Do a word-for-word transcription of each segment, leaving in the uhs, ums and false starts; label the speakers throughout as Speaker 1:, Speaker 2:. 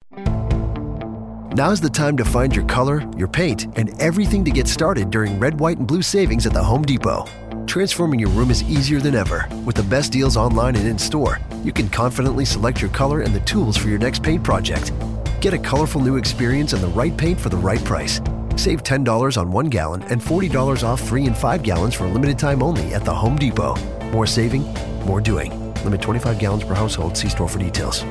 Speaker 1: Now's the time to find your color, your paint, and everything to get started during red, white, and blue savings at the Home Depot. Transforming your room is easier than ever. With the best deals online and in-store, you can confidently select your color and the tools for your next paint project. Get a colorful new experience and the right paint for the right price. Save ten dollars on one gallon and forty dollars off three and five gallons for a limited time only at the Home Depot. More saving, more doing. Limit twenty-five gallons per household. See store for details.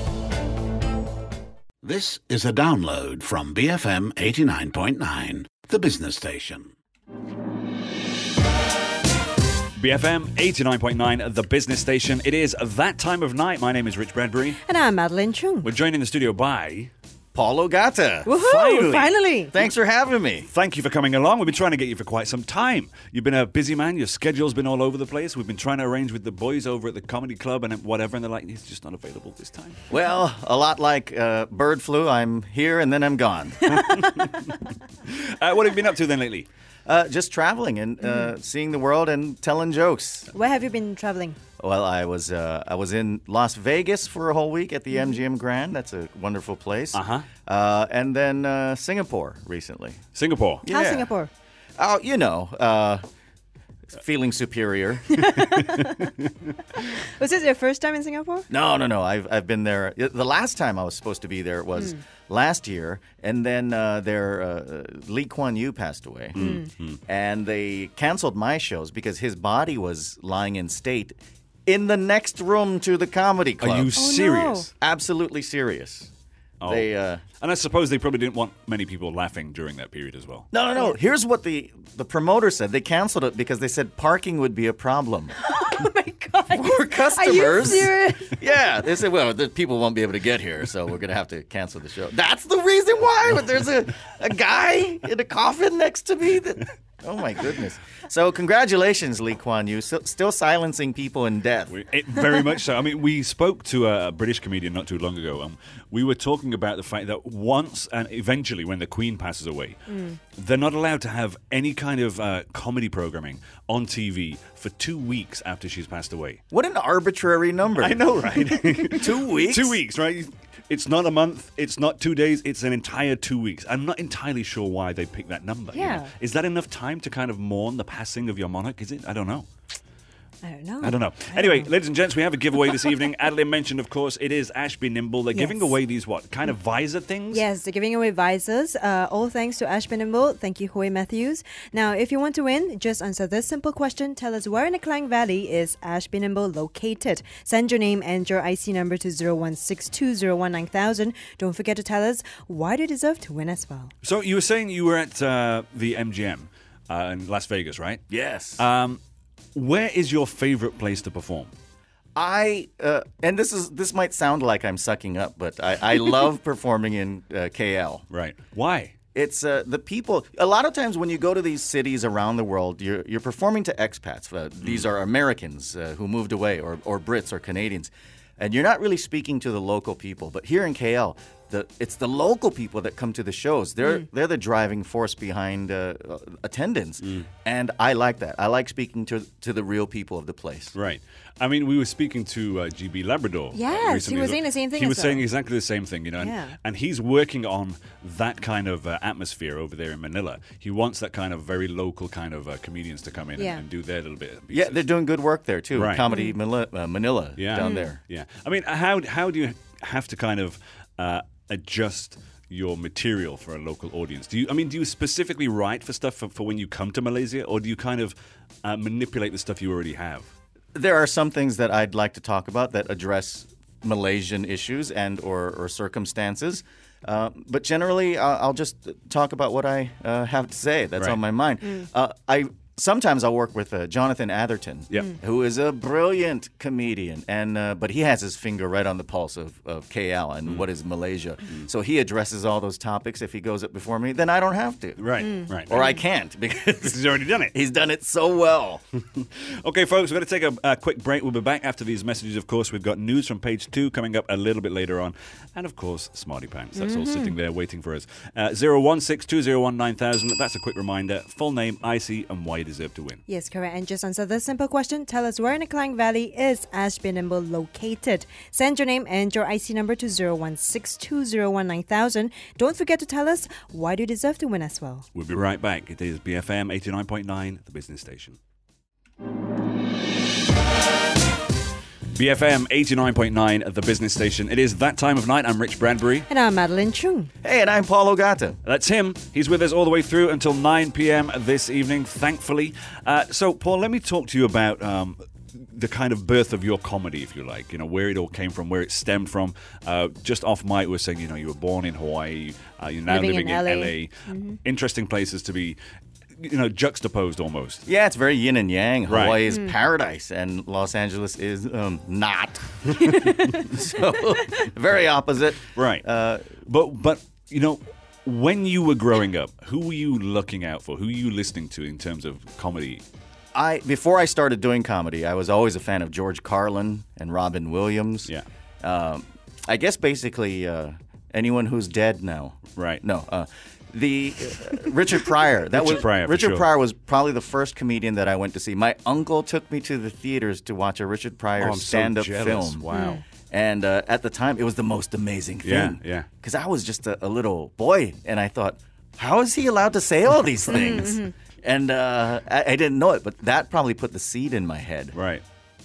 Speaker 2: This is a download from B F M eighty-nine point nine, the business station.
Speaker 3: B F M eighty-nine point nine, the business station. It is that time of night. My name is Rich Bradbury.
Speaker 4: And I'm Madeline Chung.
Speaker 3: We're joined in the studio by...
Speaker 5: Paul Ogata.
Speaker 4: Woohoo!
Speaker 3: Finally.
Speaker 4: Finally.
Speaker 5: Thanks for having me.
Speaker 3: Thank you for coming along. We've been trying to get you for quite some time. You've been a busy man. Your schedule's been all over the place. We've been trying to arrange with the boys over at the comedy club and whatever, and they're like, he's just not available this time.
Speaker 5: Well, a lot like uh, bird flu. I'm here and then I'm gone.
Speaker 3: uh, what have you been up to then lately?
Speaker 5: Uh, just traveling and uh, mm. seeing the world and telling jokes.
Speaker 4: Where have you been traveling?
Speaker 5: Well, I was uh, I was in Las Vegas for a whole week at the M G M Grand. That's a wonderful place.
Speaker 3: Uh-huh.
Speaker 5: Uh, and then uh, Singapore recently.
Speaker 3: Singapore?
Speaker 5: Yeah.
Speaker 4: How's Singapore?
Speaker 5: Oh, you know, uh, feeling superior.
Speaker 4: Was this your first time in Singapore?
Speaker 5: No, no, no. I've I've been there. The last time I was supposed to be there was mm. last year, and then uh, their uh, Lee Kuan Yew passed away,
Speaker 3: mm. Mm.
Speaker 5: and they canceled my shows because his body was lying in state in the next room to the comedy club.
Speaker 3: Are you
Speaker 4: oh,
Speaker 3: serious?
Speaker 4: No.
Speaker 5: Absolutely serious.
Speaker 3: Oh.
Speaker 5: They, uh,
Speaker 3: and I suppose they probably didn't want many people laughing during that period as well.
Speaker 5: No, no, no. Here's what the, the promoter said. They canceled it because they said parking would be a problem.
Speaker 4: Oh, my God.
Speaker 5: For customers.
Speaker 4: Are you serious?
Speaker 5: Yeah. They said, well, the people won't be able to get here, so we're going to have to cancel the show. That's the reason why. But there's a, a guy in a coffin next to me that... Oh, my goodness. So congratulations, Lee Kuan Yew. So, still silencing people in death.
Speaker 3: We, it, very much so. I mean, we spoke to a British comedian not too long ago. Um, we were talking about the fact that once and eventually when the Queen passes away, mm. they're not allowed to have any kind of uh, comedy programming on T V for two weeks after she's passed away.
Speaker 5: What an arbitrary number.
Speaker 3: I know, right?
Speaker 5: Two weeks?
Speaker 3: Two weeks, right? It's not a month, it's not two days, it's an entire two weeks. I'm not entirely sure why they picked that number.
Speaker 4: Yeah.
Speaker 3: You know? Is that enough time to kind of mourn the passing of your monarch? Is it? I don't know.
Speaker 4: I don't know.
Speaker 3: I don't know.
Speaker 4: I
Speaker 3: anyway,
Speaker 4: don't know.
Speaker 3: ladies and gents, we have a giveaway this evening. Adeline mentioned, of course, it is Ashby Nimble. They're
Speaker 4: Yes.
Speaker 3: giving away these, what, kind of visor things?
Speaker 4: Yes, they're giving away visors. Uh, all thanks to Ashby Nimble. Thank you, Hoy Matthews. Now, if you want to win, just answer this simple question. Tell us where in the Klang Valley is Ashby Nimble located. Send your name and your I C number to zero one six two zero one nine thousand. Don't forget to tell us why do you deserve to win as well.
Speaker 3: So you were saying you were at uh, the M G M uh, in Las Vegas, right?
Speaker 5: Yes.
Speaker 3: Um, where is your favorite place to perform?
Speaker 5: I uh, and this is this might sound like I'm sucking up, but I, I love performing in uh, K L.
Speaker 3: Right. Why?
Speaker 5: It's uh, the people. A lot of times when you go to these cities around the world, you're you're performing to expats. Uh, mm. These are Americans uh, who moved away, or or Brits or Canadians, and you're not really speaking to the local people. But here in K L, the it's the local people that come to the shows. They're mm. they're the driving force behind uh, attendance, mm. and I like that. I like speaking to to the real people of the place.
Speaker 3: Right. I mean, we were speaking to uh, G B Labrador.
Speaker 4: Yes,
Speaker 3: recently.
Speaker 4: he was saying the same thing.
Speaker 3: He
Speaker 4: as
Speaker 3: was
Speaker 4: well.
Speaker 3: saying exactly the same thing, you know, and,
Speaker 4: Yeah.
Speaker 3: and he's working on that kind of uh, atmosphere over there in Manila. He wants that kind of very local kind of uh, comedians to come in
Speaker 4: Yeah.
Speaker 3: and, and do their little bit. Of
Speaker 5: Yeah, they're doing good work there too.
Speaker 3: Right.
Speaker 5: Comedy
Speaker 4: Mm.
Speaker 5: Manila, uh, Manila
Speaker 3: Yeah.
Speaker 5: down
Speaker 3: Mm.
Speaker 5: there.
Speaker 3: Yeah. I mean, how how do you have to kind of uh, adjust your material for a local audience? Do you? I mean, do you specifically write for stuff for, for when you come to Malaysia, or do you kind of uh, manipulate the stuff you already have?
Speaker 5: There are some things that I'd like to talk about that address Malaysian issues and or, or circumstances. Uh, but generally, uh, I'll just talk about what I uh, have to say. That's
Speaker 3: Right.
Speaker 5: on my mind.
Speaker 4: Mm.
Speaker 5: Uh, I sometimes I'll work with uh, Jonathan Atherton,
Speaker 3: Yep.
Speaker 4: Mm.
Speaker 5: who is a brilliant comedian, and uh, but he has his finger right on the pulse of, of K L and
Speaker 3: Mm.
Speaker 5: what is Malaysia. So he addresses all those topics. If he goes up before me, then I don't have to,
Speaker 3: Right.
Speaker 4: Mm.
Speaker 3: Right.
Speaker 5: or I can't because
Speaker 3: He's already done it.
Speaker 5: he's done it so well.
Speaker 3: Okay, folks, we're going to take a, a quick break. We'll be back after these messages, of course. We've got news from page two coming up a little bit later on. And, of course, Smarty Pants. That's all sitting there waiting for us. Uh, zero one six two zero one nine thousand. That's a quick reminder. Full name, I C, and why you deserve to win.
Speaker 4: Yes, correct. And just answer this simple question. Tell us where in the Klang Valley is Ashby Nimble located. Send your name and your I C number to zero one six two zero one nine thousand. Don't forget to tell us why do you deserve to win as well.
Speaker 3: We'll be right back. It is B F M eighty-nine point nine, the business station. B F M eighty-nine point nine at the business station. It is that time of night. I'm Rich Bradbury.
Speaker 4: And I'm Madeline Chung.
Speaker 5: Hey, and I'm Paul Ogata.
Speaker 3: That's him. He's with us all the way through until nine p.m. this evening, thankfully. Uh, so, Paul, let me talk to you about um, the kind of birth of your comedy, if you like. You know, where it all came from, where it stemmed from. Uh, just off mic, we were saying, you know, you were born in Hawaii. Uh, you're now
Speaker 4: Living
Speaker 3: living,
Speaker 4: in
Speaker 3: in
Speaker 4: L A.
Speaker 3: L A. Mm-hmm. Interesting places to be, you know, juxtaposed almost.
Speaker 5: Yeah, it's very yin and yang.
Speaker 3: Right.
Speaker 5: Hawaii is paradise, and Los Angeles is um, not. So, very opposite.
Speaker 3: Right.
Speaker 5: Uh,
Speaker 3: but, but you know, when you were growing up, who were you looking out for? Who were you listening to in terms of comedy?
Speaker 5: I before I started doing comedy, I was always a fan of George Carlin and Robin Williams.
Speaker 3: Yeah.
Speaker 5: Um, I guess basically uh, anyone who's dead now.
Speaker 3: Right.
Speaker 5: No. Uh, the uh, Richard Pryor. That
Speaker 3: Richard
Speaker 5: was
Speaker 3: Pryor, for
Speaker 5: Richard
Speaker 3: sure.
Speaker 5: Pryor was probably the first comedian that I went to see. My uncle took me to the theaters to watch a Richard Pryor
Speaker 3: Oh, I'm so
Speaker 5: stand-up
Speaker 3: jealous.
Speaker 5: film.
Speaker 3: Wow.
Speaker 5: And uh, at the time, it was the most amazing
Speaker 3: Yeah,
Speaker 5: thing.
Speaker 3: yeah.
Speaker 5: Because I was just a, a little boy, and I thought, how is he allowed to say all these things? And uh, I, I didn't know it, but that probably put the seed in my head.
Speaker 3: Right.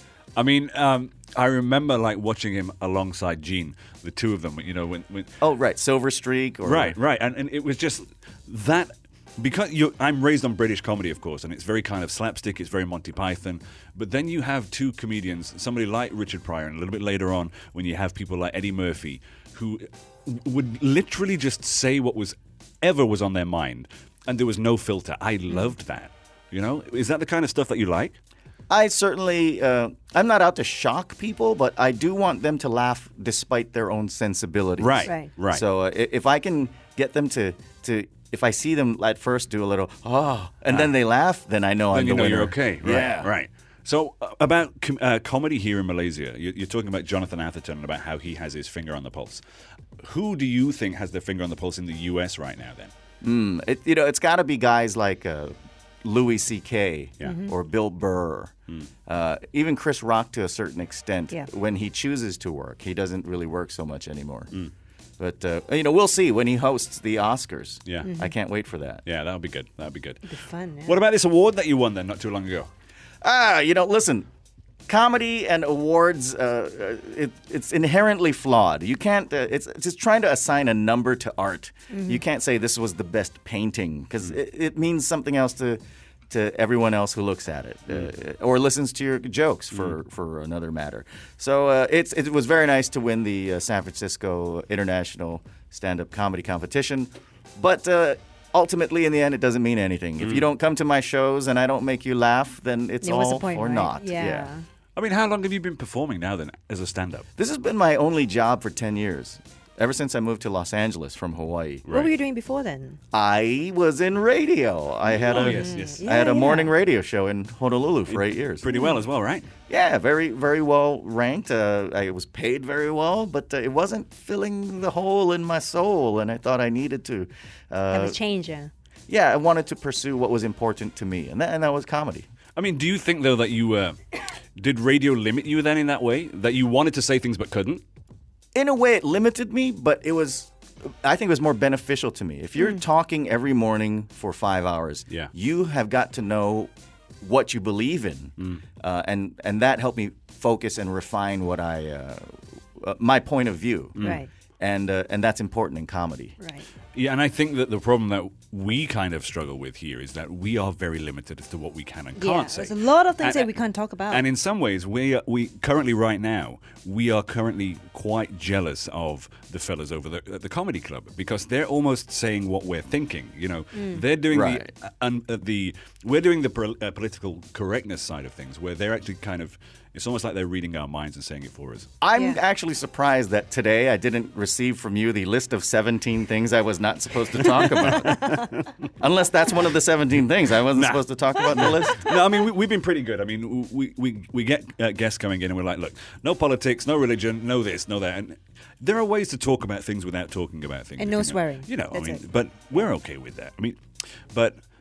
Speaker 3: I mean, um, I remember like watching him alongside Gene, the two of them. You know, when, when
Speaker 5: Oh, right, Silver Streak. Or,
Speaker 3: right, right, and and it was just that because you. I'm raised on British comedy, of course, and it's very kind of slapstick. It's very Monty Python. But then you have two comedians, somebody like Richard Pryor, and a little bit later on, when you have people like Eddie Murphy, who would literally just say what was ever was on their mind, and there was no filter. I loved that. You know, is that the kind of stuff that you like?
Speaker 5: I certainly, uh, I'm not out to shock people, but I do want them to laugh despite their own sensibilities.
Speaker 3: Right,
Speaker 4: Right.
Speaker 3: right.
Speaker 5: So uh, i- if I can get them to, to, if I see them at first do a little, oh, and then they laugh, then I know
Speaker 3: then
Speaker 5: I'm
Speaker 3: you
Speaker 5: the
Speaker 3: know
Speaker 5: winner.
Speaker 3: you're okay. Right,
Speaker 5: Yeah.
Speaker 3: right. So uh, about com- uh, comedy here in Malaysia, you- you're talking about Jonathan Atherton and about how he has his finger on the pulse. Who do you think has their finger on the pulse in the U S right now? Then,
Speaker 5: Mm, it, you know, it's got to be guys like uh, Louis C K
Speaker 3: Yeah. Mhm.
Speaker 5: or Bill Burr, uh, even Chris Rock to a certain extent.
Speaker 4: Yeah.
Speaker 5: When he chooses to work, he doesn't really work so much anymore. But uh, you know, we'll see when he hosts the Oscars.
Speaker 3: Yeah. Mhm.
Speaker 5: I can't wait for that.
Speaker 3: yeah, that'll be good. That'll be good.
Speaker 4: Be fun. Yeah.
Speaker 3: What about this award that you won then, not too long ago?
Speaker 5: Ah, you know, listen. Comedy and awards, uh, uh, it, it's inherently flawed. You can't, uh, it's, it's just trying to assign a number to art. You can't say this was the best painting because it, it means something else to to everyone else who looks at it uh, or listens to your jokes for, for another matter. So uh, it's, it was very nice to win the uh, San Francisco International Stand-Up Comedy Competition. But uh, ultimately, in the end, it doesn't mean anything. If you don't come to my shows and I don't make you laugh, then it's
Speaker 4: Yeah, what's the
Speaker 5: all
Speaker 4: point,
Speaker 5: or
Speaker 4: right?
Speaker 5: not.
Speaker 4: Yeah.
Speaker 3: I mean, how long have you been performing now then as a stand-up?
Speaker 5: This has been my only job for ten years, ever since I moved to Los Angeles from Hawaii.
Speaker 4: What were you doing before then?
Speaker 5: I was in radio. I had
Speaker 3: Oh,
Speaker 5: a
Speaker 3: yes, yes.
Speaker 5: I had a
Speaker 4: Yeah,
Speaker 5: morning
Speaker 4: yeah.
Speaker 5: radio show in Honolulu for eight years.
Speaker 3: Pretty well as well, right?
Speaker 5: Yeah, very very well ranked. Uh, I was paid very well, but uh, it wasn't filling the hole in my soul, and I thought I needed to.
Speaker 4: Have
Speaker 5: Uh,
Speaker 4: a change, yeah.
Speaker 5: yeah, I wanted to pursue what was important to me, and that, and that was comedy.
Speaker 3: I mean, do you think though that you uh, did radio limit you then in that way, that you wanted to say things but couldn't?
Speaker 5: In a way, it limited me, but it was, I think it was more beneficial to me. If you're talking every morning for five hours,
Speaker 3: Yeah.
Speaker 5: you have got to know what you believe in. Uh, and, and that helped me focus and refine what I, uh, uh, my point of view.
Speaker 4: Right.
Speaker 5: And, uh, and that's important in comedy.
Speaker 4: Right.
Speaker 3: Yeah, and I think that the problem that we kind of struggle with here is that we are very limited as to what we can and
Speaker 4: Yeah,
Speaker 3: can't say.
Speaker 4: there's a lot of things
Speaker 3: And-
Speaker 4: that we can't talk about.
Speaker 3: And in some ways, we are, we currently right now we are currently quite jealous of the fellas over the, at the comedy club because they're almost saying what we're thinking. You know, they're doing
Speaker 5: Right.
Speaker 3: the uh, un, uh, the we're doing the pro, uh, political correctness side of things, where they're actually kind of. It's almost like they're reading our minds and saying it for us.
Speaker 5: I'm
Speaker 4: Yeah.
Speaker 5: actually surprised that today I didn't receive from you the list of seventeen things I was not supposed to talk about. Unless that's one of the seventeen things I wasn't supposed to talk about in the list.
Speaker 3: No, I mean we, we've been pretty good. I mean we we we get uh, guests coming in and we're like, look, no politics, no religion, no this, no that. And there are ways to talk about things without talking about things.
Speaker 4: And no
Speaker 3: you know.
Speaker 4: swearing.
Speaker 3: You know,
Speaker 4: That's
Speaker 3: I mean,
Speaker 4: it.
Speaker 3: but we're okay with that. I mean, but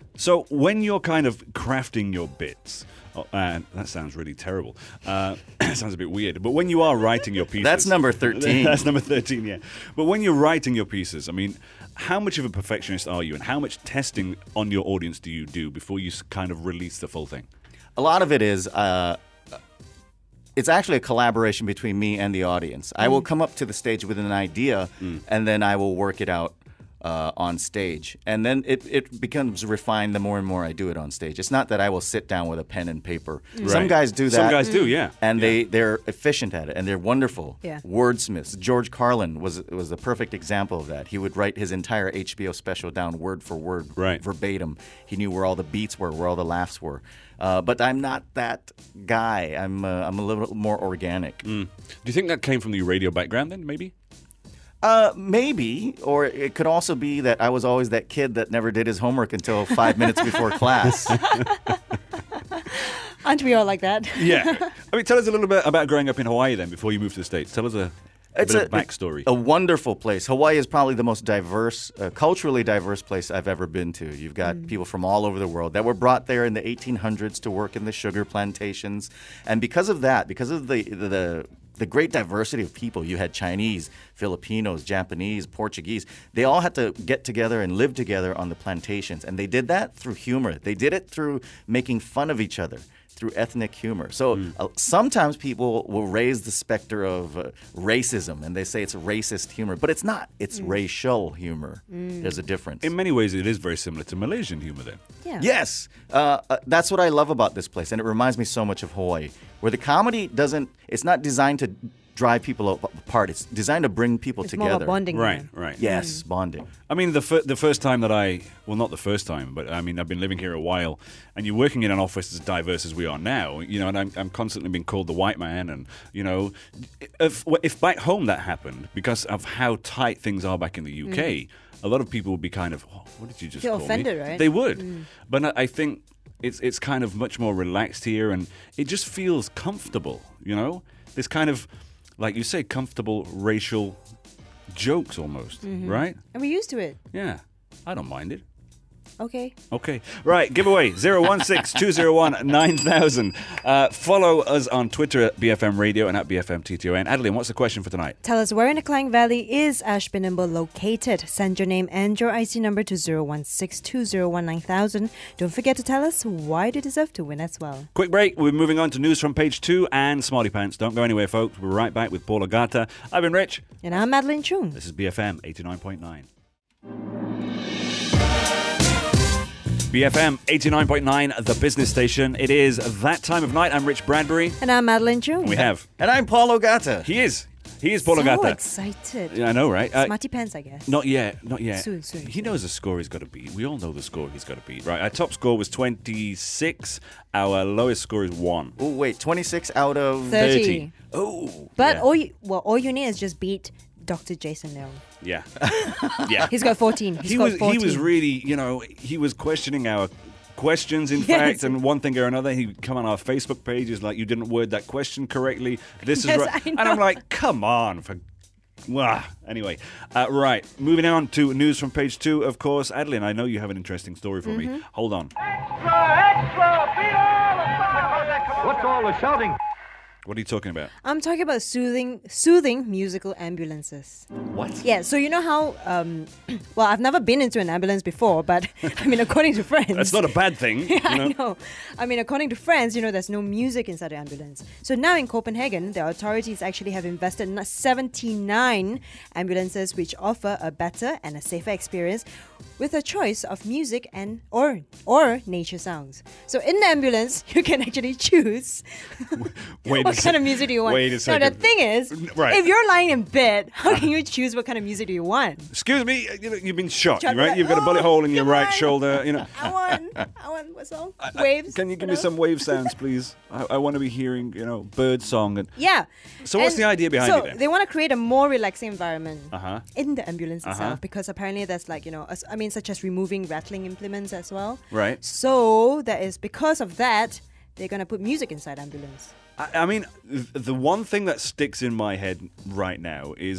Speaker 3: So when you're kind of crafting your bits, oh, and that sounds really terrible. Uh, sounds a bit weird. But when you are writing your pieces,
Speaker 5: That's number thirteen.
Speaker 3: That's number thirteen. Yeah. But when you're writing your pieces, I mean, how much of a perfectionist are you, and how much testing on your audience do you do before you s- kind of release the full thing?
Speaker 5: A lot of it is. Uh, It's actually a collaboration between me and the audience. I will come up to the stage with an idea, and then I will work it out uh, on stage. And then it, it becomes refined the more and more I do it on stage. It's not that I will sit down with a pen and paper. Some
Speaker 3: Right.
Speaker 5: guys do that.
Speaker 3: Some guys do, yeah.
Speaker 5: And
Speaker 3: Yeah.
Speaker 5: they, they're efficient at it, and they're wonderful.
Speaker 4: Yeah.
Speaker 5: Wordsmiths. George Carlin was was the perfect example of that. He would write his entire H B O special down word for word,
Speaker 3: Right.
Speaker 5: verbatim. He knew where all the beats were, where all the laughs were. Uh, but I'm not that guy. I'm uh, I'm a little more organic.
Speaker 3: Do you think that came from the radio background then, maybe?
Speaker 5: Uh, maybe, or it could also be that I was always that kid that never did his homework until five minutes before class.
Speaker 4: Aren't we all like that?
Speaker 3: Yeah. I mean, tell us a little bit about growing up in Hawaii then, before you moved to the States. Tell us a, a
Speaker 5: It's
Speaker 3: bit
Speaker 5: a,
Speaker 3: of backstory.
Speaker 5: a wonderful place. Hawaii is probably the most diverse, uh, culturally diverse place I've ever been to. You've got people from all over the world that were brought there in the eighteen hundreds to work in the sugar plantations, and because of that, because of the the the great diversity of people, you had Chinese, Filipinos, Japanese, Portuguese. They all had to get together and live together on the plantations, and they did that through humor. They did it through making fun of each other, through ethnic humor. So uh, sometimes people will raise the specter of uh, racism, and they say it's racist humor, but it's not. It's racial humor. There's a difference.
Speaker 3: In many ways, it is very similar to Malaysian humor then.
Speaker 4: Yeah.
Speaker 5: Yes, uh, uh, that's what I love about this place, and it reminds me so much of Hawaii, where the comedy doesn't. It's not designed to drive people apart. It's designed to bring people
Speaker 4: It's
Speaker 5: together.
Speaker 4: more of a bonding.
Speaker 3: Right,
Speaker 4: thing.
Speaker 3: right.
Speaker 5: Yes, bonding.
Speaker 3: I mean, the fir- the first time that I, well, not the first time, but I mean, I've been living here a while, and you're working in an office as diverse as we are now, you know, and I'm, I'm constantly being called the white man, and, you know, if, if back home that happened, because of how tight things are back in the U K, a lot of people would be kind of, oh, what did you just
Speaker 4: Feel
Speaker 3: call
Speaker 4: offended,
Speaker 3: me?
Speaker 4: right?
Speaker 3: They would. But I I think it's it's kind of much more relaxed here, and it just feels comfortable, you know? This kind of, like you say, comfortable racial jokes almost, right?
Speaker 4: And we're used to it.
Speaker 3: Yeah, I don't mind it.
Speaker 4: Okay.
Speaker 3: Okay, right, giveaway zero one six two zero one nine thousand. Uh, follow us on Twitter at B F M Radio and at B F M T T O N. Adeline, what's the question for tonight?
Speaker 4: Tell us where in the Klang Valley is Ashbinimbo located. Send your name and your I C number to zero one six two zero one nine thousand. Don't forget to tell us why you deserve to win as well.
Speaker 3: Quick break, we're moving on to news from page two and Smarty Pants. Don't go anywhere, folks. We're right back with Paul Agata. I've been Rich.
Speaker 4: And I'm Madeline Chung.
Speaker 3: This is B F M eighty-nine point nine. B F M eighty-nine point nine, the business station. It is that time of night. I'm Rich Bradbury.
Speaker 4: And I'm Madeline Chung.
Speaker 3: We have.
Speaker 5: And I'm Paul Ogata.
Speaker 3: He is. He is Paul
Speaker 4: so
Speaker 3: Agata.
Speaker 4: excited.
Speaker 3: Yeah, I know, right? Uh,
Speaker 4: Smarty pants, I guess.
Speaker 3: Not yet, not yet.
Speaker 4: Soon, soon,
Speaker 3: He
Speaker 4: soon.
Speaker 3: knows the score he's got to beat. We all know the score he's got to beat, right? Our top score was twenty-six. Our lowest score is one.
Speaker 5: Oh, wait, twenty-six out of...
Speaker 4: thirty.
Speaker 3: Oh,
Speaker 4: But
Speaker 3: yeah.
Speaker 4: all you, well, all you need is just beat Doctor Jason Leung.
Speaker 3: yeah, yeah.
Speaker 4: He's got fourteen. He's
Speaker 3: he
Speaker 4: got
Speaker 3: was
Speaker 4: fourteen.
Speaker 3: he was really, you know, he was questioning our questions, in
Speaker 4: Yes.
Speaker 3: fact, and one thing or another, he'd come on our Facebook pages like, you didn't word that question correctly. This
Speaker 4: Yes,
Speaker 3: is right.
Speaker 4: I
Speaker 3: And I'm
Speaker 4: know.
Speaker 3: like, come on, for. Wow. Anyway, uh, right. Moving on to news from page two, of course. Adeline, I know you have an interesting story for
Speaker 4: Mm-hmm.
Speaker 3: me. Hold on.
Speaker 6: What's all the shouting?
Speaker 3: What are you talking about?
Speaker 4: I'm talking about soothing, soothing musical ambulances.
Speaker 3: What?
Speaker 4: Yeah, so you know how, um, well, I've never been into an ambulance before, but I mean, according to friends.
Speaker 3: That's not a bad thing. you
Speaker 4: I
Speaker 3: know?
Speaker 4: know. I mean, according to friends, you know, there's no music inside the ambulance. So now in Copenhagen, the authorities actually have invested in seventy-nine ambulances which offer a better and a safer experience with a choice of music and or or nature sounds. So in the ambulance, you can actually choose
Speaker 3: Wait
Speaker 4: what
Speaker 3: a
Speaker 4: kind of
Speaker 3: sec-
Speaker 4: music do you want.
Speaker 3: Wait a
Speaker 4: Now
Speaker 3: second.
Speaker 4: the thing is,
Speaker 3: Right.
Speaker 4: if you're lying in bed, how can you choose what kind of music do you want?
Speaker 3: Excuse me, you know, you've been shot,
Speaker 4: Shot,
Speaker 3: right?
Speaker 4: like,
Speaker 3: You've got a bullet
Speaker 4: oh,
Speaker 3: hole in your
Speaker 4: come
Speaker 3: right
Speaker 4: on.
Speaker 3: shoulder. You know.
Speaker 4: I want, I want what song? Waves.
Speaker 3: Can you give me
Speaker 4: know?
Speaker 3: some wave sounds, please? I, I want to be hearing, you know, bird song and.
Speaker 4: Yeah.
Speaker 3: So what's
Speaker 4: And
Speaker 3: the idea behind
Speaker 4: so
Speaker 3: it then?
Speaker 4: they want to create a more relaxing environment
Speaker 3: Uh-huh.
Speaker 4: in the ambulance
Speaker 3: Uh-huh.
Speaker 4: itself because apparently there's like, you know, as- I mean, such as removing rattling implements as well.
Speaker 3: Right.
Speaker 4: So that is because of that, they're going to put music inside ambulance.
Speaker 3: I, I mean, th- the one thing that sticks in my head right now is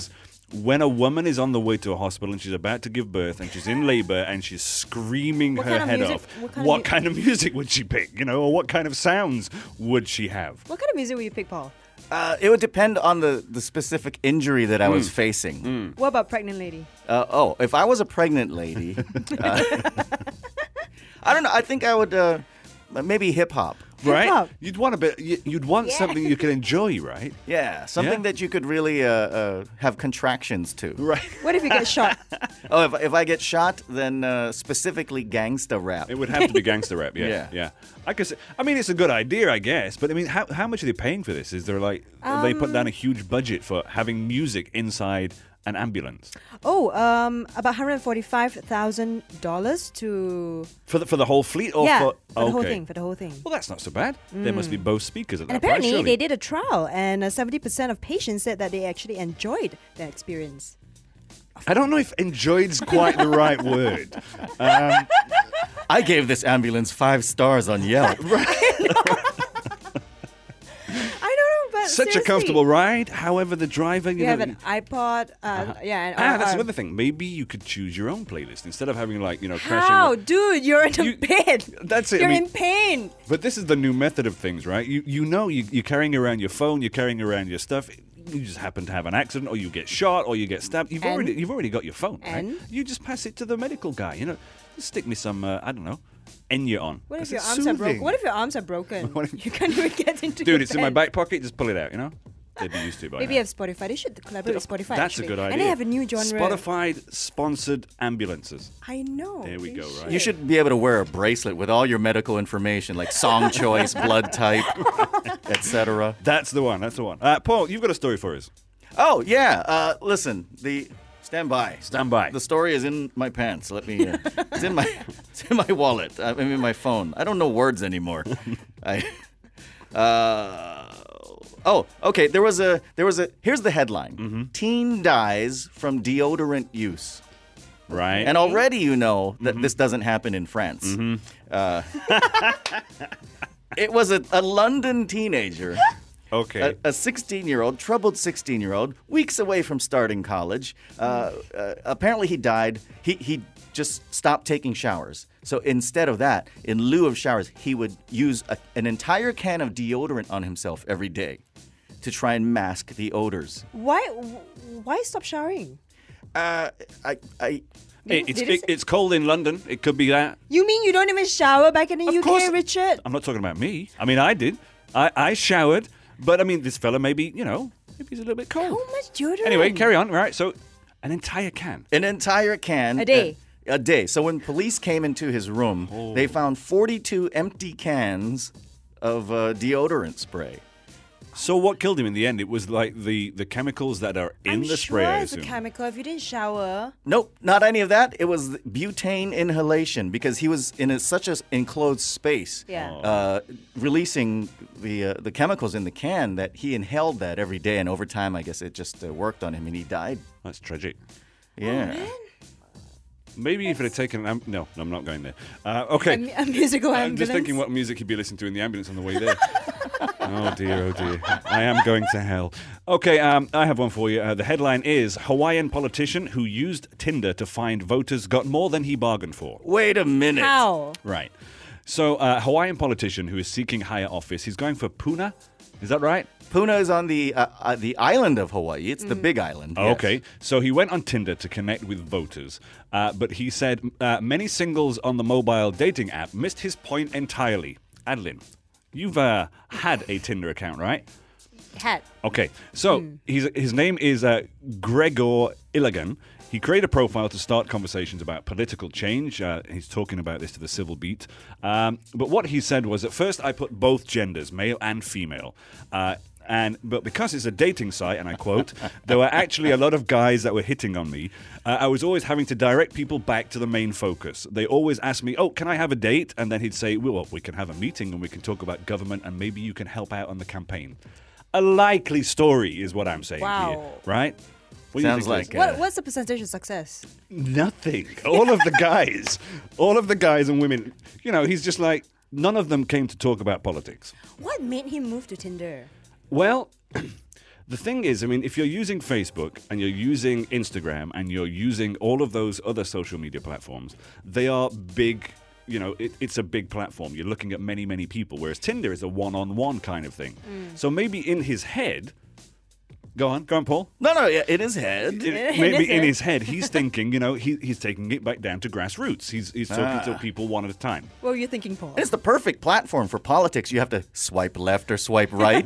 Speaker 3: when a woman is on the way to a hospital and she's about to give birth and she's in labor and she's screaming
Speaker 4: What
Speaker 3: her
Speaker 4: kind of
Speaker 3: head
Speaker 4: music-
Speaker 3: off,
Speaker 4: what kind of
Speaker 3: what
Speaker 4: mu-
Speaker 3: kind of music would she pick? You know, or what kind of sounds would she have?
Speaker 4: What kind of music will you pick, Paul?
Speaker 5: Uh, it would depend on the, the specific injury that I was
Speaker 3: Mm.
Speaker 5: facing.
Speaker 4: What about pregnant lady?
Speaker 5: Uh, oh, if I was a pregnant lady, uh, I don't know. I think I would uh, maybe hip hop.
Speaker 3: Right?
Speaker 4: Hip-hop.
Speaker 3: You'd want a bit. you- You'd want
Speaker 4: Yeah.
Speaker 3: something you can enjoy, right?
Speaker 5: Yeah, something
Speaker 3: Yeah.
Speaker 5: that you could really uh, uh, have contractions to.
Speaker 3: Right.
Speaker 4: What if you get shot?
Speaker 5: Oh, if, if I get shot, then uh, specifically gangsta rap.
Speaker 3: It would have to be gangster rap. Yeah,
Speaker 5: Yeah.
Speaker 3: yeah. I guess. I mean, it's a good idea, I guess. But I mean, how how much are they paying for this? Is there like they put down a huge budget for having music inside an ambulance
Speaker 4: Oh, um, about one hundred forty-five thousand dollars to
Speaker 3: for the for the whole fleet? Or
Speaker 4: yeah
Speaker 3: for,
Speaker 4: for the whole
Speaker 3: okay.
Speaker 4: thing. For the whole thing.
Speaker 3: Well, that's not so bad. There must be both speakers at
Speaker 4: And
Speaker 3: that price,
Speaker 4: apparently,
Speaker 3: surely.
Speaker 4: they did a trial, and uh, seventy percent of patients said that they actually enjoyed their experience.
Speaker 3: I don't know if "enjoyed's" quite the right word. Um,
Speaker 5: I gave this ambulance five stars on Yelp.
Speaker 4: I don't know, but
Speaker 3: Such a
Speaker 4: seriously.
Speaker 3: comfortable ride. However, the driver, you,
Speaker 4: You
Speaker 3: know,
Speaker 4: have an iPod, uh, yeah. And,
Speaker 3: ah,
Speaker 4: uh,
Speaker 3: that's
Speaker 4: uh,
Speaker 3: another thing. Maybe you could choose your own playlist instead of having like you know crashing.
Speaker 4: How,
Speaker 3: with-
Speaker 4: dude? You're in a
Speaker 3: You-
Speaker 4: bed.
Speaker 3: That's it. I
Speaker 4: You're
Speaker 3: mean-
Speaker 4: in pain.
Speaker 3: But this is the new method of things, right? You you know you, you're carrying around your phone, you're carrying around your stuff. You just happen to have an accident, or you get shot, or you get stabbed. You've
Speaker 4: And?
Speaker 3: already you've already got your phone,
Speaker 4: And?
Speaker 3: right? You just pass it to the medical guy. You know, just stick me some uh, I don't know, Enya on.
Speaker 4: What if
Speaker 3: That's
Speaker 4: your
Speaker 3: it.
Speaker 4: arms are broken?
Speaker 3: Soothing.
Speaker 4: What if your arms are broken?
Speaker 3: What if-
Speaker 4: You can't even get into.
Speaker 3: Dude,
Speaker 4: your
Speaker 3: it's in my
Speaker 4: bed.
Speaker 3: back pocket. Just pull it out. You know, they'd be used to it by
Speaker 4: Maybe
Speaker 3: now.
Speaker 4: you have Spotify. They should collaborate with Spotify.
Speaker 3: That's
Speaker 4: actually.
Speaker 3: a good idea.
Speaker 4: And they have a new genre.
Speaker 3: Spotify sponsored ambulances.
Speaker 4: I know.
Speaker 3: There we
Speaker 4: they
Speaker 3: go, right?
Speaker 5: You should be able to wear a bracelet with all your medical information, like song choice, blood type, et cetera.
Speaker 3: That's the one. That's the one. Uh, Paul, you've got a story for us.
Speaker 5: Oh yeah. Uh, listen, the stand by.
Speaker 3: Stand by.
Speaker 5: The story is in my pants. Let me. Uh, it's in my. It's in my wallet. I'm in my phone. I don't know words anymore. I. Uh, oh, okay. There was a. There was a. Here's the headline:
Speaker 3: Mm-hmm.
Speaker 5: Teen dies from deodorant use.
Speaker 3: Right.
Speaker 5: And already you know that this doesn't happen in France. Uh, it was a, a London teenager.
Speaker 3: okay.
Speaker 5: A sixteen-year-old, troubled sixteen-year-old, weeks away from starting college. Uh, uh, apparently, he died. He he just stopped taking showers. So instead of that, in lieu of showers, he would use a, an entire can of deodorant on himself every day to try and mask the odors.
Speaker 4: Why? Why stop showering?
Speaker 5: Uh, I I.
Speaker 3: Hey, it's
Speaker 4: Did it
Speaker 3: it,
Speaker 4: say-
Speaker 3: it's cold in London. It could be that.
Speaker 4: You mean you don't even shower back in the
Speaker 3: Of
Speaker 4: U K,
Speaker 3: course-
Speaker 4: Richard?
Speaker 3: I'm not talking about me. I mean, I did. I, I showered, but I mean, this fella maybe, you know, maybe he's a little bit cold.
Speaker 4: How much deodorant?
Speaker 3: Anyway, carry on. Right. So, an entire can.
Speaker 5: An entire can.
Speaker 4: A day.
Speaker 5: uh, a day. So when police came into his room,
Speaker 3: Oh.
Speaker 5: they found forty-two empty cans of uh, deodorant spray.
Speaker 3: So what killed him in the end? It was like the, the chemicals that are in
Speaker 4: I'm
Speaker 3: the spray,
Speaker 4: sure
Speaker 3: I
Speaker 4: it's a
Speaker 3: assume.
Speaker 4: chemical. If you didn't shower,
Speaker 5: Nope, not any of that. It was butane inhalation because he was in a, such an enclosed space,
Speaker 4: Yeah.
Speaker 5: uh, releasing the uh, the chemicals in the can that he inhaled that every day, and over time, I guess it just uh, worked on him, and he died.
Speaker 3: That's tragic.
Speaker 5: Yeah.
Speaker 3: Maybe if it had taken... Um, no, no, I'm not going there. Uh, okay.
Speaker 4: a, mu- a musical
Speaker 3: I'm
Speaker 4: ambulance.
Speaker 3: just thinking what music he'd be listening to in the ambulance on the way there. Oh dear, oh dear. I am going to hell. Okay, um, I have one for you. Uh, the headline is Hawaiian politician who used Tinder to find voters got more than he bargained for.
Speaker 5: Wait a minute.
Speaker 4: How?
Speaker 3: Right. So, uh, Hawaiian politician who is seeking higher office. He's going for Puna. Is that right?
Speaker 5: Puna is on the uh, uh, the island of Hawaii. It's the
Speaker 4: Mm.
Speaker 5: big island.
Speaker 3: Oh,
Speaker 5: yes.
Speaker 3: okay. So he went on Tinder to connect with voters, uh, but he said uh, many singles on the mobile dating app missed his point entirely. Adeline, you've uh, had a Tinder account, right?
Speaker 4: Hat.
Speaker 3: Okay. So he's, his name is uh, Gregor Illigan. He created a profile to start conversations about political change. Uh, he's talking about this to the Civil Beat. Um, but what he said was, at first I put both genders, male and female. Uh, and But because it's a dating site, and I quote, there were actually a lot of guys that were hitting on me. Uh, I was always having to direct people back to the main focus. They always asked me, oh, can I have a date? And then he'd say, well, we can have a meeting and we can talk about government and maybe you can help out on the campaign. A likely story is what I'm saying
Speaker 4: Wow.
Speaker 3: here, right? What do you
Speaker 5: Sounds
Speaker 3: think,
Speaker 5: like
Speaker 3: Liz?
Speaker 4: What, what's the percentage of success?
Speaker 3: Nothing. All of the guys, all of the guys and women, you know, he's just like, none of them came to talk about politics.
Speaker 4: What made him move to Tinder?
Speaker 3: Well, The thing is, I mean, if you're using Facebook and you're using Instagram and you're using all of those other social media platforms, they are big, you know, it, it's a big platform. You're looking at many, many people, whereas Tinder is a one-on-one kind of thing.
Speaker 4: Mm.
Speaker 3: So maybe in his head... Go on, go on, Paul.
Speaker 5: No, no, yeah, in his head.
Speaker 3: It- maybe in his head, he's thinking, you know, he, he's taking it back down to grassroots. He's, he's talking to people one at a time.
Speaker 4: What were you thinking, Paul?
Speaker 5: It's the perfect platform for politics. You have to swipe left or swipe right.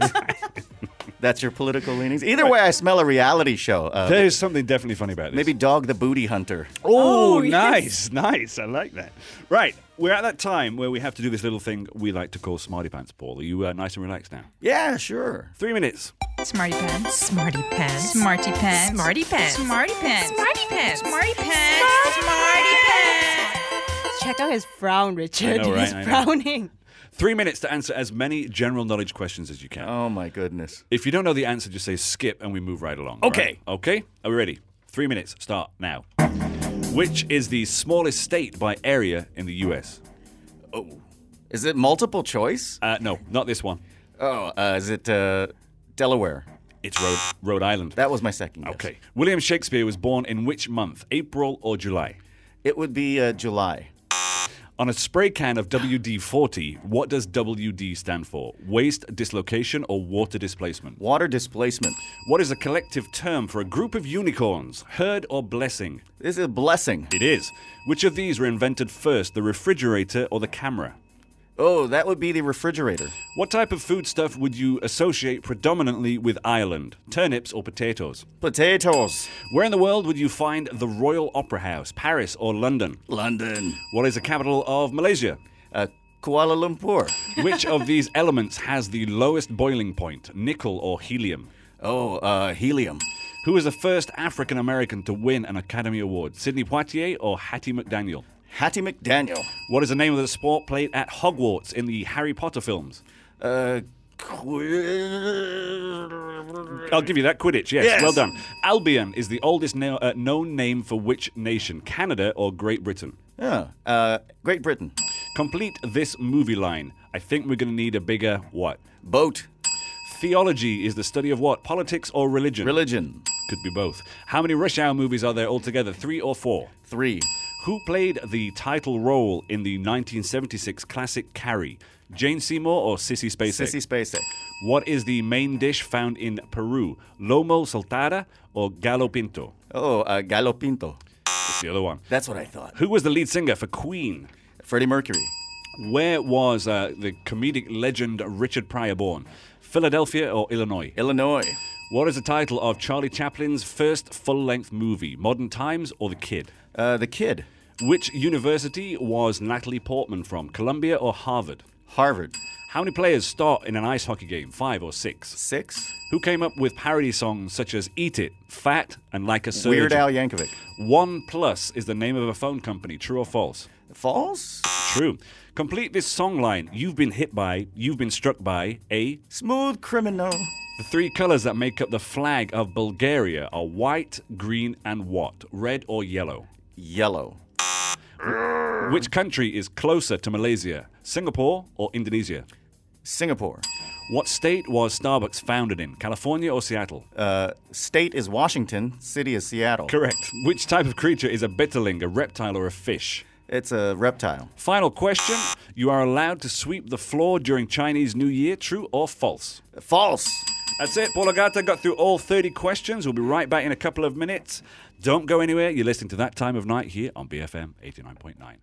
Speaker 5: That's your political leanings. Either way, I smell a reality show. Uh,
Speaker 3: There's something definitely funny about this.
Speaker 5: maybe Dog the Booty Hunter.
Speaker 3: Oh,
Speaker 4: Oh, yes.
Speaker 3: nice, nice. I like that. Right, we're at that time where we have to do this little thing we like to call Smarty Pants, Paul. Are you uh, nice and relaxed now?
Speaker 5: Yeah, sure.
Speaker 3: Three minutes.
Speaker 7: Smarty pants.
Speaker 8: Smarty pants.
Speaker 7: Smarty pants.
Speaker 8: Smarty pants.
Speaker 7: Smarty pants.
Speaker 8: Smarty pants.
Speaker 7: Smarty pants. Smarty pants.
Speaker 4: Check out his frown, Richard.
Speaker 3: I know, right?
Speaker 4: He's
Speaker 3: I know.
Speaker 4: frowning.
Speaker 3: Three minutes to answer as many general knowledge questions as you can.
Speaker 5: Oh, my goodness.
Speaker 3: If you don't know the answer, just say skip and we move right along.
Speaker 5: Okay.
Speaker 3: Right? Okay? Are we ready? Three minutes. Start now. Which is the smallest state by area in the U S?
Speaker 5: Oh. Is it multiple choice?
Speaker 3: Uh, no, not this one.
Speaker 5: Oh, uh, is it uh, Delaware?
Speaker 3: It's Rhode, Rhode Island.
Speaker 5: That was my second guess.
Speaker 3: Okay. William Shakespeare was born in which month? April or July?
Speaker 5: It would be uh, July.
Speaker 3: On a spray can of W D forty, what does W D stand for? Waste dislocation or water displacement?
Speaker 5: Water displacement.
Speaker 3: What is a collective term for a group of unicorns? Herd or blessing?
Speaker 5: This is a blessing.
Speaker 3: It is. Which of these were invented first, the refrigerator or the camera?
Speaker 5: Oh, that would be the refrigerator.
Speaker 3: What type of foodstuff would you associate predominantly with Ireland? Turnips or potatoes?
Speaker 5: Potatoes.
Speaker 3: Where in the world would you find the Royal Opera House? Paris or London?
Speaker 5: London.
Speaker 3: What is the capital of Malaysia?
Speaker 5: Uh, Kuala Lumpur.
Speaker 3: Which of these elements has the lowest boiling point? Nickel or helium?
Speaker 5: Oh, uh, helium.
Speaker 3: Who was the first African American to win an Academy Award? Sidney Poitier or Hattie McDaniel?
Speaker 5: Hattie McDaniel.
Speaker 3: What is the name of the sport played at Hogwarts in the Harry Potter films?
Speaker 5: Uh,
Speaker 3: I'll give you that. Quidditch, yes.
Speaker 5: Yes.
Speaker 3: Well done. Albion is the oldest na- uh, known name for which nation? Canada or Great Britain?
Speaker 5: yeah, uh, Great Britain.
Speaker 3: Complete this movie line. I think we're going to need a bigger what?
Speaker 5: Boat.
Speaker 3: Theology is the study of what? Politics or religion?
Speaker 5: Religion.
Speaker 3: Could be both. How many Rush Hour movies are there altogether? Three or four?
Speaker 5: Three.
Speaker 3: Who played the title role in the nineteen seventy-six classic Carrie? Jane Seymour or Sissy Spacek?
Speaker 5: Sissy Spacek.
Speaker 3: What is the main dish found in Peru? Lomo saltada or gallo pinto?
Speaker 5: Oh, uh, Gallo Pinto.
Speaker 3: It's the other one.
Speaker 5: That's what I thought.
Speaker 3: Who was the lead singer for Queen?
Speaker 5: Freddie Mercury.
Speaker 3: Where was uh, the comedic legend Richard Pryor born? Philadelphia or Illinois?
Speaker 5: Illinois.
Speaker 3: What is the title of Charlie Chaplin's first full-length movie? Modern Times or The Kid?
Speaker 5: Uh, the Kid.
Speaker 3: Which university was Natalie Portman from? Columbia or Harvard?
Speaker 5: Harvard.
Speaker 3: How many players start in an ice hockey game? Five or six?
Speaker 5: Six.
Speaker 3: Who came up with parody songs such as Eat It, Fat, and Like a Surgeon?
Speaker 5: Weird Al Yankovic.
Speaker 3: OnePlus is the name of a phone company. True or false?
Speaker 5: False.
Speaker 3: True. Complete this song line. You've been hit by, you've been struck by a...
Speaker 5: Smooth Criminal.
Speaker 3: The three colors that make up the flag of Bulgaria are white, green, and what? Red or yellow?
Speaker 5: Yellow.
Speaker 3: Which country is closer to Malaysia? Singapore or Indonesia?
Speaker 5: Singapore.
Speaker 3: What state was Starbucks founded in? California or Seattle?
Speaker 5: Uh, state is Washington. City is Seattle.
Speaker 3: Correct. Which type of creature is a bitterling, a reptile or a fish?
Speaker 5: It's a reptile.
Speaker 3: Final question. You are allowed to sweep the floor during Chinese New Year. True or false?
Speaker 5: False.
Speaker 3: That's it. Paul Agata got through all thirty questions. We'll be right back in a couple of minutes. Don't go anywhere. You're listening to That Time of Night here on B F M eighty-nine point nine.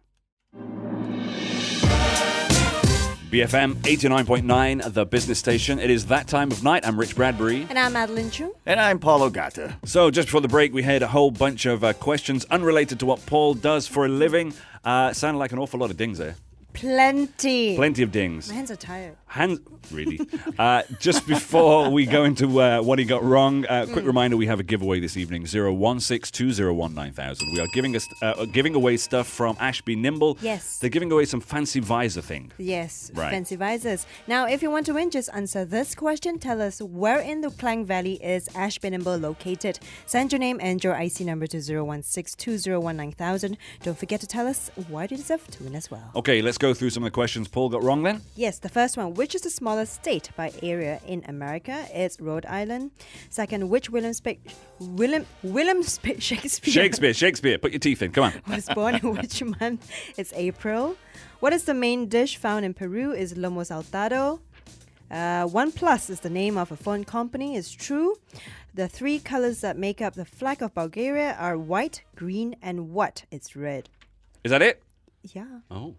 Speaker 3: B F M eighty-nine point nine, the business station. It is That Time of Night. I'm Rich Bradbury.
Speaker 4: And I'm Madeline Chu.
Speaker 5: And I'm Paul Ogata.
Speaker 3: So just before the break, we had a whole bunch of uh, questions unrelated to what Paul does for a living. Uh, sounded like an awful lot of dings there.
Speaker 4: Plenty.
Speaker 3: Plenty of dings.
Speaker 4: My hands are tired.
Speaker 3: Hands, really. uh, just before we go into uh, what he got wrong, uh, quick reminder: we have a giveaway this evening. Zero one six two zero one nine thousand. We are giving us uh, giving away stuff from Ashby Nimble.
Speaker 4: Yes.
Speaker 3: They're giving away some fancy visor thing.
Speaker 4: Yes,
Speaker 3: Right.
Speaker 4: fancy visors. Now, if you want to win, just answer this question. Tell us where in the Klang Valley is Ashby Nimble located. Send your name and your I C number to zero one six two zero one nine thousand. Don't forget to tell us why you deserve to win as well.
Speaker 3: Okay, let's go through some of the questions Paul got wrong then.
Speaker 4: Yes, the first one. Which is the smallest state by area in America? It's Rhode Island. Second, which William, Spe- William, William Spe- Shakespeare,
Speaker 3: Shakespeare, Shakespeare. Put your teeth in. Come on.
Speaker 4: was born in which month? It's April. What is the main dish found in Peru? Is lomo saltado. Uh, OnePlus is the name of a phone company. It's true. The three colors that make up the flag of Bulgaria are white, green, and what? It's red.
Speaker 3: Is that it?
Speaker 4: Yeah.
Speaker 3: Oh.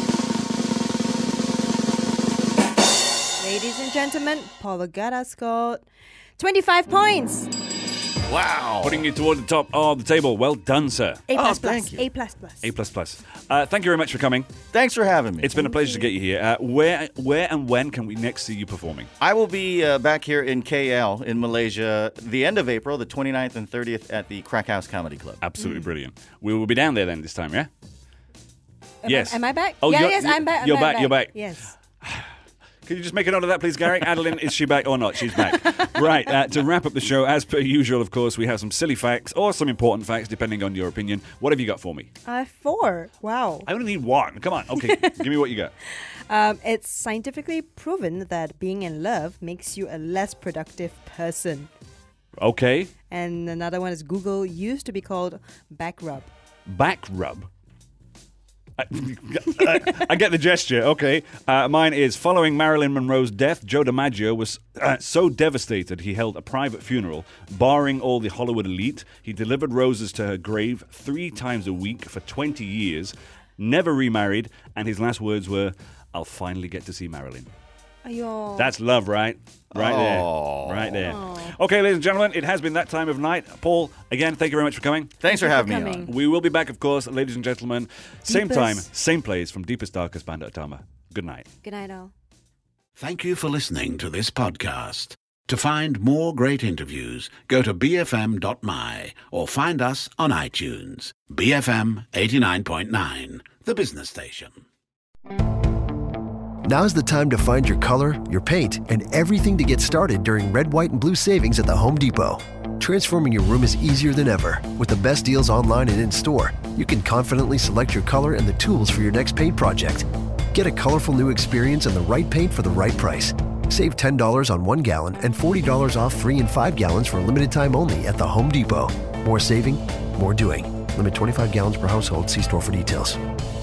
Speaker 4: Ladies and gentlemen, Paul Agata scored twenty-five points.
Speaker 5: Wow.
Speaker 3: Putting you toward the top of the table. Well done, sir.
Speaker 4: A plus
Speaker 5: Oh,
Speaker 4: plus.
Speaker 5: thank you.
Speaker 4: A plus plus.
Speaker 3: A plus plus. Uh, thank you very much for coming.
Speaker 5: Thanks for having me.
Speaker 3: It's been a pleasure to get you here. Uh, where, where, and when can we next see you performing?
Speaker 5: I will be uh, back here in K L in Malaysia the end of April, the twenty-ninth and thirtieth at the Crack House Comedy Club.
Speaker 3: Absolutely brilliant. We will be down there then this time, yeah?
Speaker 4: Am
Speaker 3: yes.
Speaker 4: I, am I back?
Speaker 3: Oh,
Speaker 4: yeah,
Speaker 3: you're-
Speaker 4: yes, I'm back. I'm
Speaker 3: you're
Speaker 4: back,
Speaker 3: back, you're back.
Speaker 4: Yes.
Speaker 3: Can you just make a note of that, please, Gary? Adeline, is she back or not? She's back. Right, uh, to wrap up the show, as per usual, of course, we have some silly facts or some important facts, depending on your opinion. What have you got for me?
Speaker 4: Uh, four. Wow.
Speaker 3: I only need one. Come on. Okay, give me what you got.
Speaker 4: Um, it's scientifically proven that being in love makes you a less productive person.
Speaker 3: Okay.
Speaker 4: And another one is Google used to be called back rub.
Speaker 3: Back rub. I, I, I get the gesture. Okay. Uh, mine is following Marilyn Monroe's death, Joe DiMaggio was uh, so devastated he held a private funeral, barring all the Hollywood elite. He delivered roses to her grave three times a week for twenty years, never remarried, and his last words were, "I'll finally get to see Marilyn."
Speaker 4: Ayo.
Speaker 3: That's love, right? Right
Speaker 5: Aw.
Speaker 3: there. Right there. Okay, ladies and gentlemen, it has been that time of night. Paul, again, thank you very much for coming.
Speaker 5: Thanks for
Speaker 4: you for
Speaker 5: having me
Speaker 4: coming.
Speaker 5: on.
Speaker 3: We will be back, of course, ladies and gentlemen. Same
Speaker 4: Deepest.
Speaker 3: time, same place from Deepest Darkest Bandar Utama. Good night.
Speaker 4: Good night, all.
Speaker 2: Thank you for listening to this podcast. To find more great interviews, go to b f m dot m y or find us on iTunes. B F M eighty-nine point nine, the business station.
Speaker 1: Now's the time to find your color, your paint, and everything to get started during Red, White, and Blue savings at the Home Depot. Transforming your room is easier than ever. With the best deals online and in-store, you can confidently select your color and the tools for your next paint project. Get a colorful new experience and the right paint for the right price. Save ten dollars on one gallon and forty dollars off three and five gallons for a limited time only at the Home Depot. More saving, more doing. Limit twenty-five gallons per household. See store for details.